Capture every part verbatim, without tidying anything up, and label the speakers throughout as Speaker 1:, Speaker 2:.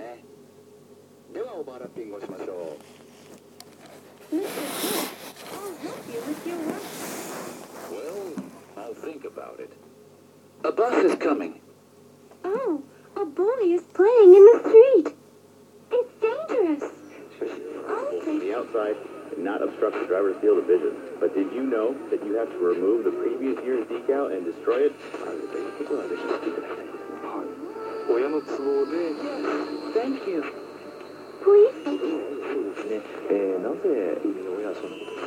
Speaker 1: ね。ではオーバーラッピングをしましょう。Well, I'll think about it. A bus is coming.
Speaker 2: Oh, a boy is playing in the street. It's dangerous.
Speaker 3: From the outside and not obstruct the driver's field of vision. But did you know that you have to remove the previous year's decal and destroy it?
Speaker 1: Thank you.
Speaker 2: Please?
Speaker 3: えー、なぜ海の親はそのこと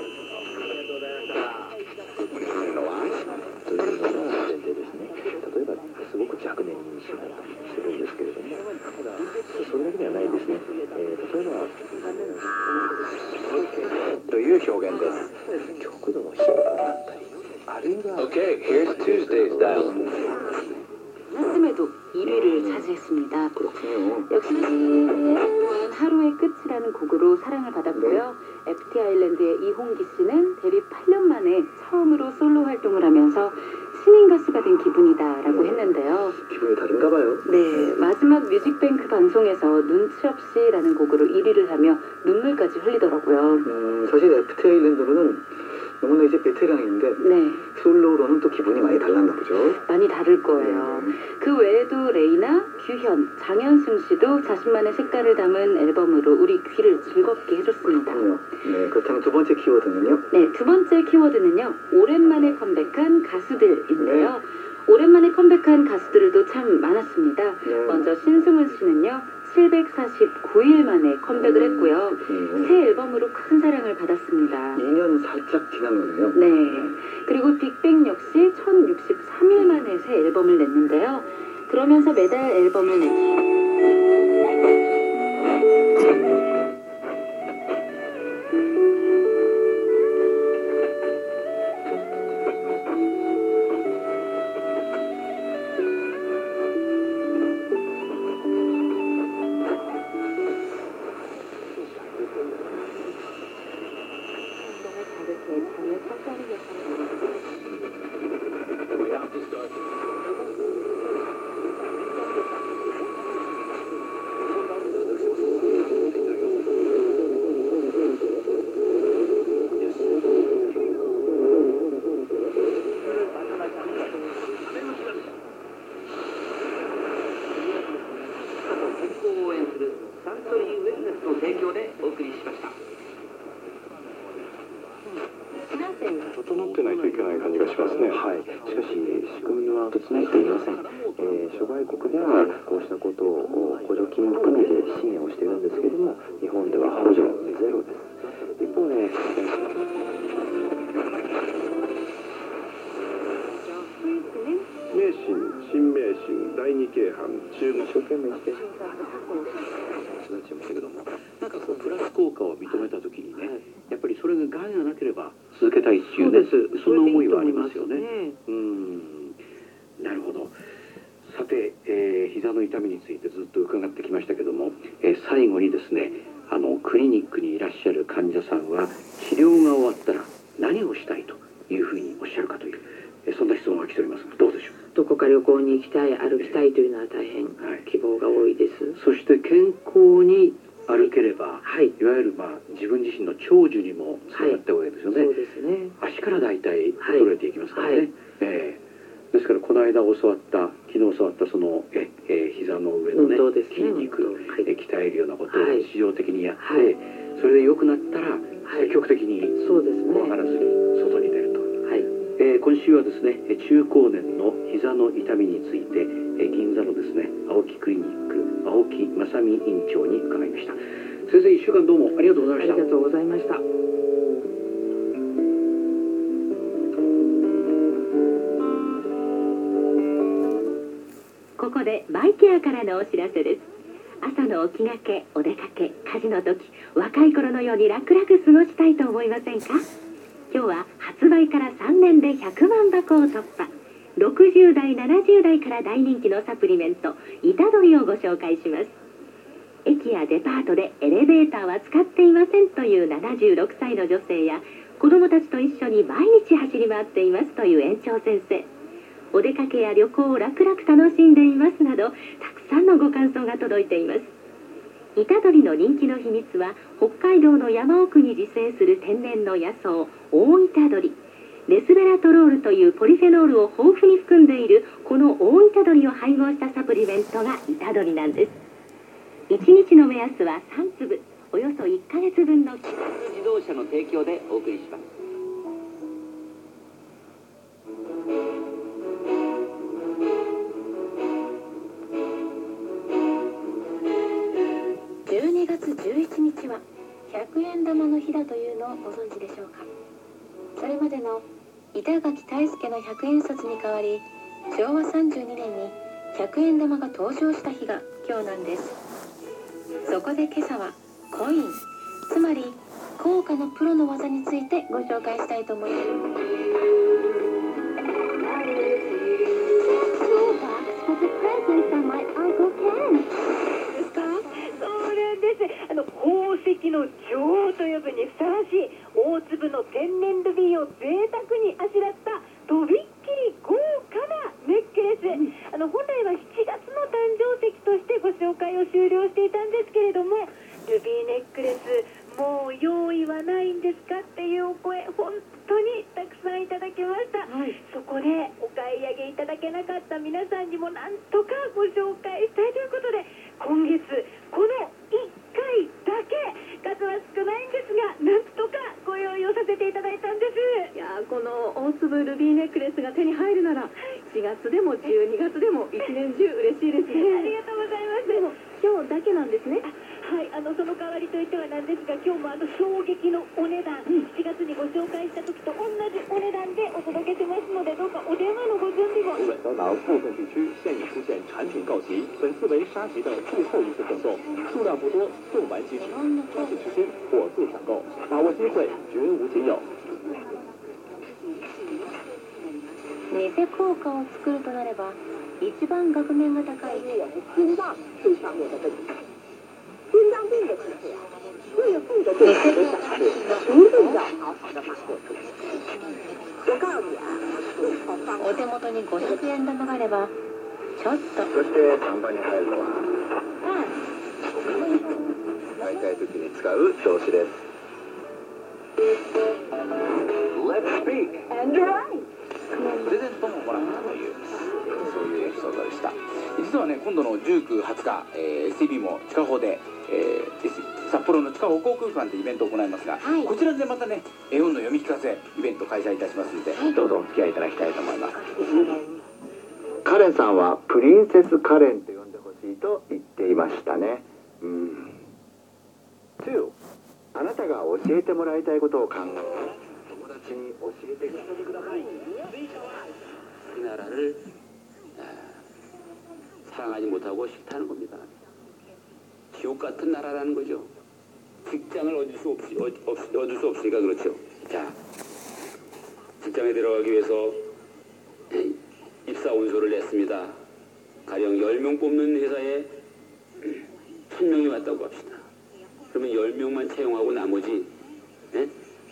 Speaker 3: というのが前提ですね。例えばすごく若年妊娠だったりするんですけれども、ただそれだけではないですね。えー、例えば
Speaker 1: という表現です。
Speaker 3: 極度の頻繁だったり、あるいは
Speaker 1: Okay, here's Tuesday's dial.
Speaker 4: 샀음에도 일 위를 차지했습니다.
Speaker 3: 그렇군요.
Speaker 4: 역시 하루의 끝이라는 곡으로 사랑을 받았고요. 에프티 아일랜드의 이홍기 씨는 데뷔 팔 년 만에 처음으로 솔로 활동을 하면서 신인 가수가 된 기분이다라고 했는데요.
Speaker 3: 기분이 다른가 봐요.
Speaker 4: 네, 마지막 뮤직뱅크 방송에서 눈치 없이라는 곡으로 일 위를 하며 눈물까지 흘리더라고요.
Speaker 5: 음, 사실 에프티 아일랜드로는 너무나 이제 베테랑인데
Speaker 4: 네,
Speaker 5: 솔로로는 또 기분이 많이 달랐나 보죠.
Speaker 4: 많이 다를 거예요. 그 외에도 레이나, 규현, 장현승 씨도 자신만의 색깔을 담은 앨범으로 우리 귀를 즐겁게 해줬습니다.
Speaker 5: 그렇군요. 네, 그렇다면 두 번째 키워드는요?
Speaker 4: 네, 두 번째 키워드는요. 오랜만에 컴백한 가수들인데요. 오랜만에 컴백한 가수들도 참 많았습니다.
Speaker 5: 네.
Speaker 4: 먼저 신승훈 씨는요. 칠백사십구 일 만에 컴백을 했고요.
Speaker 5: 음,
Speaker 4: 새 앨범으로 큰 사랑을 받았습니다.
Speaker 5: 이 년 살짝 지난 거네요.
Speaker 4: 네, 그리고 빅뱅 역시 천육십삼 일 만에 새 앨범을 냈는데요. 그러면서 매달 앨범을 냈...
Speaker 1: We have to start.
Speaker 6: 応援するサントリーウエルネスの提供でお送りしました。
Speaker 3: 整ってないといけない感じがしますね。はい。しかし仕組みは整っていません。えー、諸外国ではこうしたことを補助金を含めて支援をしているんですけれども、日本では補助ゼロです。一方で、
Speaker 7: 名神、新名神、第二京阪、中国。
Speaker 3: 一生懸命して。
Speaker 8: 育ちましたけども、なんかこうプラス効果を認めたときにね、やっぱりそれが害がなければ続けたいっていうね、そんな思いはありますよね。うん、なるほど。さて、えー、膝の痛みについてずっと伺ってきましたけども、えー、最後にですね、あのクリニックにいらっしゃる患者さんは治療が終わったら何をしたいというふうにおっしゃるかという、えー、そんな質問が来ておりますが、どうでしょう。
Speaker 9: どこか旅行に行きたい、歩きたいというのは大変希望が多いです。
Speaker 8: そして健康に歩ければ、
Speaker 9: はい、
Speaker 8: いわゆる、まあ、自分自身の長寿にもつながったわけですよね。
Speaker 9: そうですね。
Speaker 8: 足から大体衰えていきますからね。
Speaker 9: はいはい、
Speaker 8: えー、ですからこの間教わった昨日教わったそのえ、えー、膝の上のね、
Speaker 9: ね
Speaker 8: 筋肉、はい、え鍛えるようなことを
Speaker 9: はい、
Speaker 8: 日常的にやって、
Speaker 9: はい、
Speaker 8: それで良くなったら、はい、積極的に
Speaker 9: そうですね、
Speaker 8: 怖がらずに外に出ると。
Speaker 9: はい、
Speaker 8: えー、今週はですね、中高年の膝の痛みについて、えー、銀座のですね、青木クリニック青木正美院長に伺いました。先生、いっしゅうかんどうもありがとうございました。
Speaker 9: ありがとうございました。
Speaker 10: ここでマイケアからのお知らせです。朝の起きがけ、お出かけ、家事の時、若い頃のように楽々過ごしたいと思いませんか。今日は発売からさんねんでひゃくまんばこを突破、ろくじゅうだいななじゅうだいから大人気のサプリメントイタドリをご紹介します。駅やデパートでエレベーターは使っていませんというななじゅうろくさいの女性や、子どもたちと一緒に毎日走り回っていますという園長先生、お出かけや旅行を楽々楽しんでいますなど、たくさんのご感想が届いています。虎杖の人気の秘密は北海道の山奥に自生する天然の野草大虎杖。レスベラトロールというポリフェノールを豊富に含んでいるこの大虎杖を配合したサプリメントが虎杖なんです。いちにちの目安はさんつぶ、およそいっかげつぶんの
Speaker 6: 自動車の提供でお送りします。
Speaker 4: じゅうにがつじゅういちにちはひゃくえん玉の日だというのをご存知でしょうか。それまでの板垣退助のひゃくえんさつに代わり、しょうわさんじゅうにねんにひゃくえん玉が登場した日が今日なんです。そこで今朝はコイン、つまり硬貨のプロの技についてご紹介したいと思います。
Speaker 11: あの宝石の女王と呼ぶにふさわしい大粒の天然ルビーを贅沢にあしらったとびっきり豪華なネックレス、うん、あの本来はしちがつの誕生石としてご紹介を終了していたんですけれども、ルビーネックレスもう用意はないんですかっていうお声本当にたくさんいただきました、はい、そこでお買い上げいただけなかった皆さんにもなんとかご紹介したいということで、今月このいっかいだけ数は少ないんですがなんとかご用意をさせていただいたんです。
Speaker 12: いやこの大粒ルビーネックレスが手に入るならしがつでもじゅうにがつでも一年中嬉しいですね。
Speaker 11: ありがとうございます。
Speaker 12: でも今日だけなんですね。
Speaker 11: はい、あのその代わりといってはなんですが、今日もあの衝撃のお値段、しちがつにご紹介した時と同じお値段でお届けしますので、どうかお電話のご準備を。
Speaker 13: 日本岛部分地区现已出现产品告急，本次为沙棘的最后一次赠送，数量不多，送完即止，抓紧时间火速抢购，把握机会，绝无仅有。
Speaker 4: 偽硬貨を作るとなれば一番額面が高い
Speaker 11: 心脏最上面的问题，心脏病的治疗，最后的对策的小事，一定要好好的把握住。我告诉你啊，
Speaker 4: お手元にごひゃくえん玉があればちょっと。
Speaker 3: そして看板に入るのは買いたい時に使う表紙です。
Speaker 1: Let's speak
Speaker 11: and write。
Speaker 1: プレゼントももらったというそういうエピソードでした。実はね今度のじゅうく、はつか、えー、エスティービー も地下砲で、えー、札幌の地下歩行空間でイベントを行いますが、はい、こちらでまたね絵本の読み聞かせイベント開催いたしますので、はい、どうぞお付き合いいただきたいと思います。
Speaker 3: カレンさんはプリンセスカレンと呼んでほしいと言っていましたね。うん。にあなたが教えてもらいたいことを考え友達に教えてください。
Speaker 6: 우리나라를 사랑하지 못하고 싫다는 겁니다. 지옥 같은 나라라는 거죠. 직장을 얻을 수 없이 얻을 수 없으니까 그렇죠. 자, 직장에 들어가기 위해서 입사 원서를 냈습니다. 가령 열 명 뽑는 회사에 천 명이 왔다고 합시다. 그러면 열 명만 채용하고 나머지 네?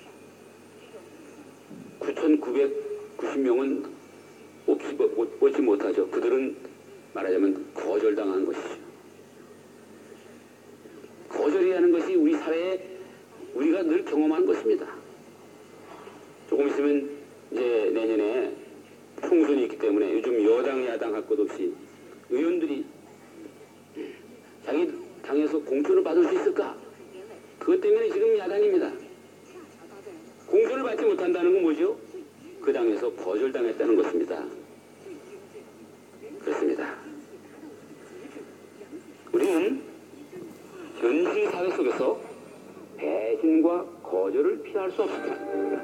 Speaker 6: 구천구백구십 명은 오지 못하죠. 그들은 말하자면 거절당한 것이죠. 거절이라는 것이 우리 사회에 우리가 늘 경험한 것입니다. 조금 있으면 이제 내년에 총선이 있기 때문에 요즘 여당 야당 할 것 없이 의원들이 자기 당에서 공천을 받을 수 있을까? 그것 때문에 지금 야당입니다. 공천을 받지 못한다는 건 뭐죠? 그 당에서 거절당했다는 것입니다. 그렇습니다. 우리는 현실 사회 속에서 배신과 거절을 피할 수 없습니다.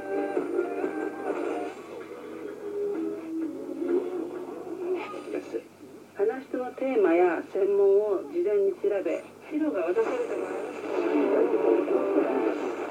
Speaker 12: 話のテーマや専門を事前に調べ、資料が渡された場合